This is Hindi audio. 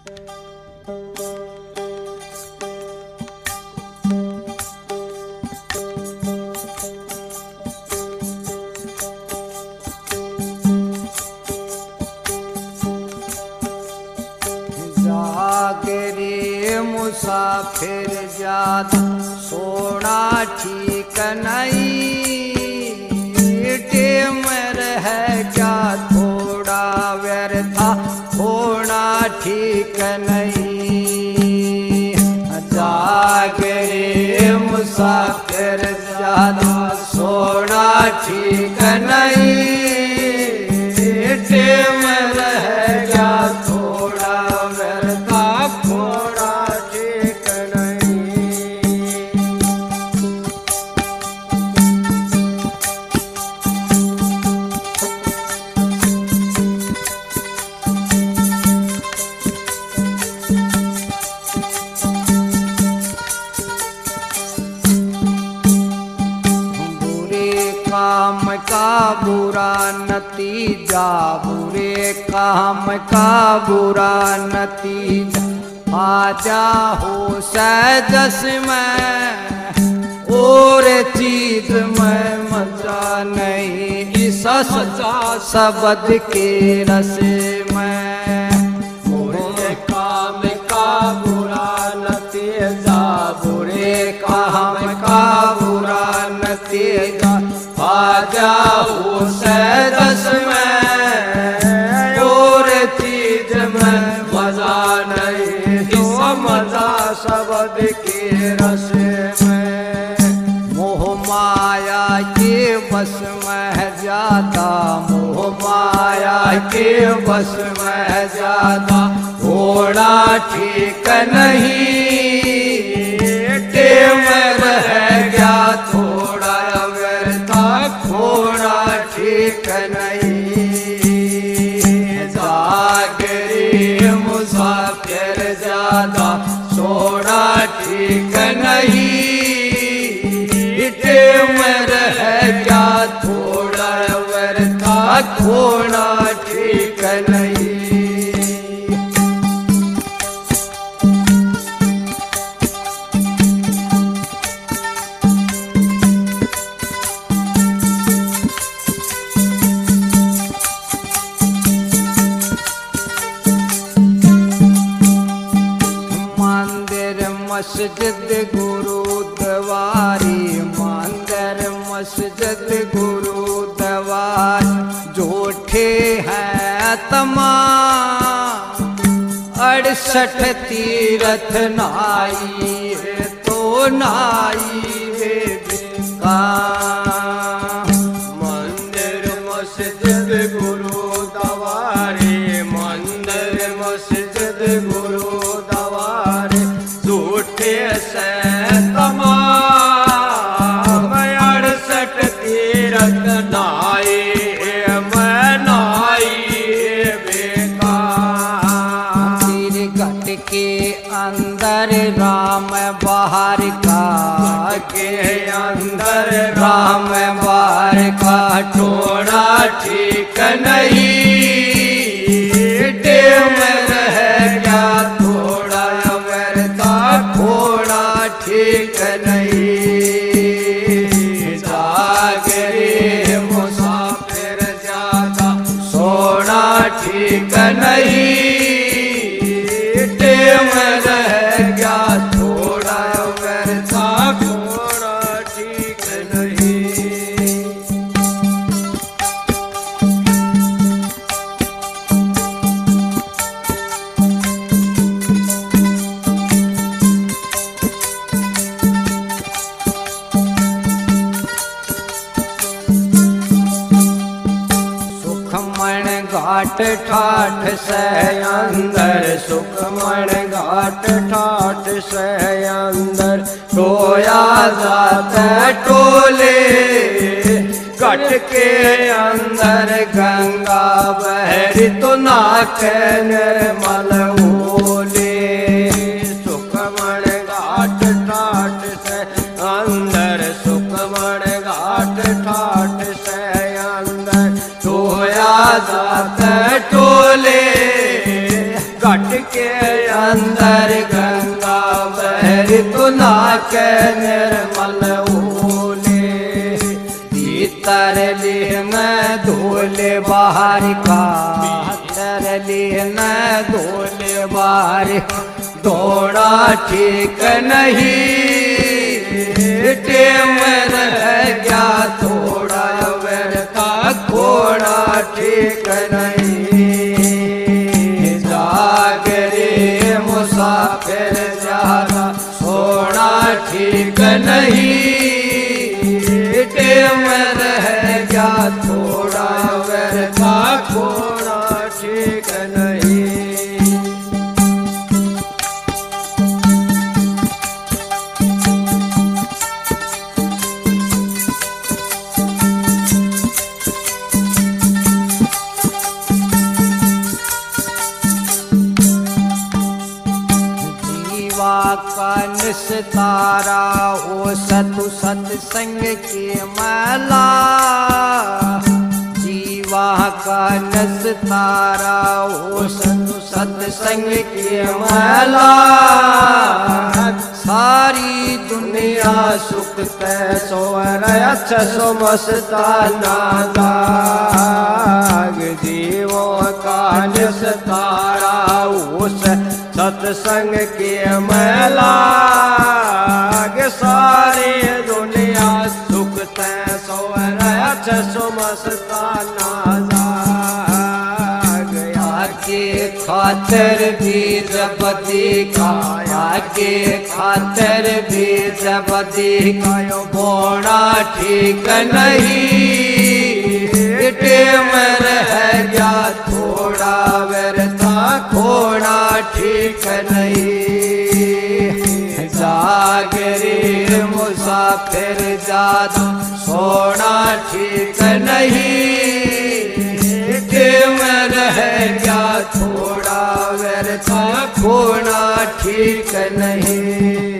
जागरे मुसाफिर ज्यादा सोना ठीक नहीं, टेम रह क्या थोड़ा व्यर्था होना ठीक नहीं। जागरे मुसाफिर ज्यादा सोना ठीक नहीं, टेम रह क्या थोड़ा व्यर्था होना ठीक नहीं। काम का बुरा नतीजा, बुरे काम का बुरा नतीजा, आजा हो सजस में और चीज में मजा नहीं, इस सजा शब्द के रस में। बुरे काम का बुरा नतीजा, बुरे काम का बुरा नतीजा, आजा उसे दस में और चीज में मजा नहीं, जो मजा शब्द के रस में। मोह माया के बस में ज्यादा, मोह माया के बस में ज्यादा होना ठीक नहीं, टेम रह गया थोड़ा व्यर्था होना ठीक नहीं। जागरे मुसाफिर ज्यादा सोना ठीक नहीं, टेम रह गया थोड़ा व्यर्था होना ठीक नहीं। मस्जिद गुरुद्वारी, मंदिर मस्जिद गुरुद्वार, झूठे हैं तमाम 68 तीर्थ नाई तो नाई वे बेकार। मंदिर मस्जिद गुरुद्वारे, मंदिर मस्जिद गुरुद्वारे, झूठे से तमाम 68 तीर्थ नाई मैं नाई बेकार। तीर घट के अंदर राम बाहर का, के अंदर राम बाहर का टोना ठीक नहीं, टेम रह गया थोड़ा व्यर्था होना ठीक नहीं। जागरे मुसाफिर ज्यादा सोना ठीक नहीं, टेम रह गया थोड़ा व्यर्था होना ठीक नहीं। घाट ठाठ से अंदर, सुखमण घाट ठाठ से अंदर, टोया जाता टोले घट के अंदर गंगा बहरी तो नाक निर्मल ओले। सुखमण घाट ठाठ से अंदर, सुखमण घाट ठाठ से अंदर, टोया जाता टोले घट के अंदर गंगा बहरी तू नाक निर्मल ओले भीतर लीन धोले बाहर का भीतर लीन धोले बाहर दौड़ा ठीक नहीं टेम रह गया थोड़ा व्यर्था घोड़ा ठीक नहीं जागरे मुसाफिर ज्यादा सोना ठीक नहीं टेम रह गया थोड़ा व्यर्था घोड़ा ठीक नहीं। का निस्तारा हो सतु सत्संग के माला जीवा का निस्तारा हो सतु सत्संग के माला सारी दुनिया सुख कैसो अच्छा सो मस्ताना दाग जीवों का निस्तारा हो सत्संग के मैला सारी दुनिया सुख तैसो अच्छा सो मस्ताना के खातर भी जबदी काया के खातर भी जबदी कायो बोना ठीक नहीं टेम रह गया थोड़ा व्यर्था खोना ठीक नहीं जागरे मुसाफिर ज्यादा सोना ठीक नहीं टेम रह गया थोड़ा व्यर्था खोना ठीक नहीं।